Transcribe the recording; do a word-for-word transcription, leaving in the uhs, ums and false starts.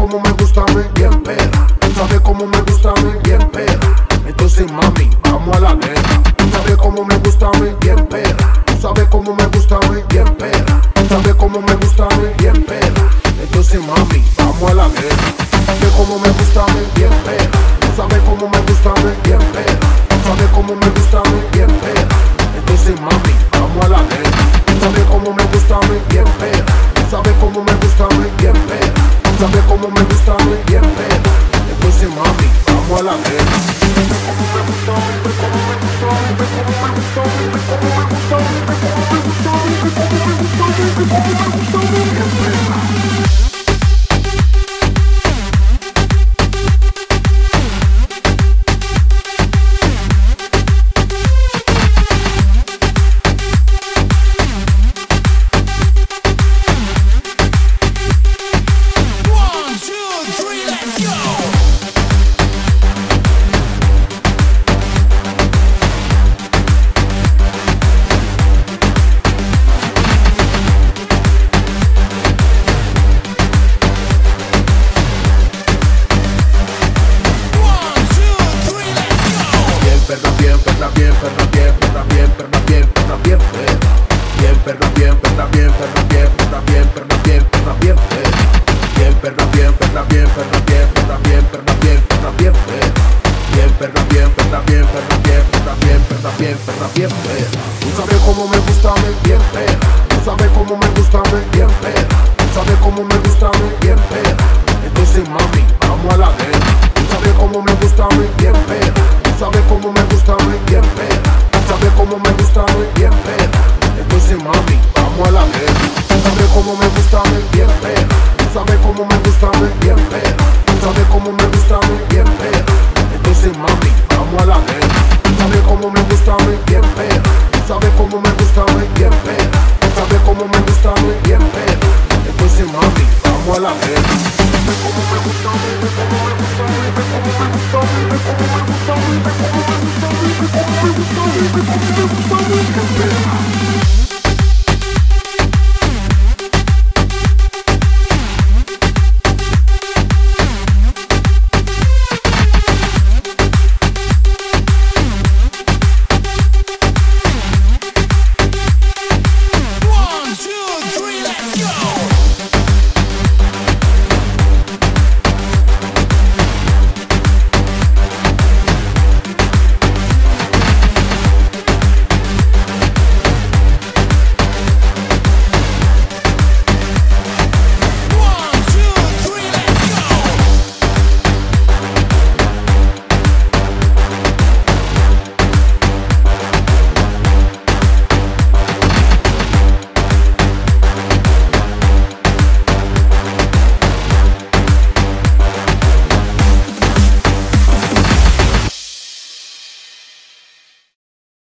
cómo me gusta a mí, bien perra. Tú sabes cómo me gusta a mí, bien perra. Entonces mami, vamos a la guerra. Tú sabes cómo me gusta a mí, bien perra. Tú sabes cómo me gusta a mí, bien perra. Tú sabes cómo me gusta a mí, bien perra. Entonces mami, vamos a la guerra. Tú sabes cómo me gusta a mí, bien perra. Tú sabes cómo me gusta a mí, bien perra. Tú sabes cómo me gusta a mí, bien perra. Entonces mami, vamos a la guerra. Tú sabes cómo me gusta a mí, bien perra. Tú sabes cómo me gusta a mí, bien perra. Tú sabes cómo me gusta a mí, bien perra. Entonces mami, vamos a la guerra. Perra bien, perra bien, perra bien, perra bien, perra bien, perra bien, perra. Bien, perra bien, perra bien, perra bien, perra bien, perra bien, perra bien, perra. Bien, perra bien, perra bien, perra bien, perra bien, perra bien, perra bien, perra. Bien, perra bien, perra bien, perra bien, perra bien, perra bien, perra bien, perra. Tú sabes cómo me gusta a mí, bien perra. Tú sabes cómo me gusta a mí, bien perra. Tú sabes cómo me gusta a mí, bien perra. Entonces mami, vamos a la guerra. Tú sabes cómo me gusta a mí, bien perra. Sabes cómo me gusta a mí, bien perra. Sabes cómo me gusta a mí, bien perra. Entonces mami, vamos a la guerra. Sabes cómo me gusta a mí, bien perra. Sabes cómo me gusta a mí, bien perra. Sabes cómo me gusta a mí, bien perra. Entonces mami, vamos a la guerra. Sabes cómo me gusta a mí, bien perra. Sabes cómo me gusta a mí, bien perra. Sabes cómo me gusta a mí, bien perra. Entonces mami, vamos a la guerra.